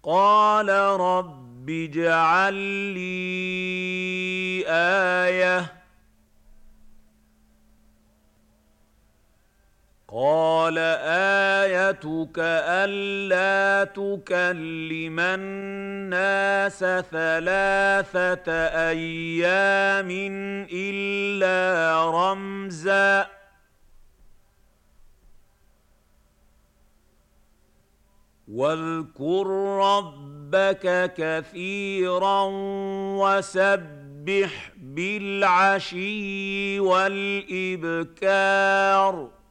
قَالَ رَبِّ اجْعَل لِّي آيَةً ۖ قَالَ آيَتُكَ أَلَّا تُكَلِّمَ النَّاسَ ثَلَاثَةَ أَيَّامٍ إِلَّا رَمْزًا ۗ وَاذْكُر رَّبَّكَ كَثِيرًا وَسَبِّحْ بِالْعَشِيِّ وَالْإِبْكَارِ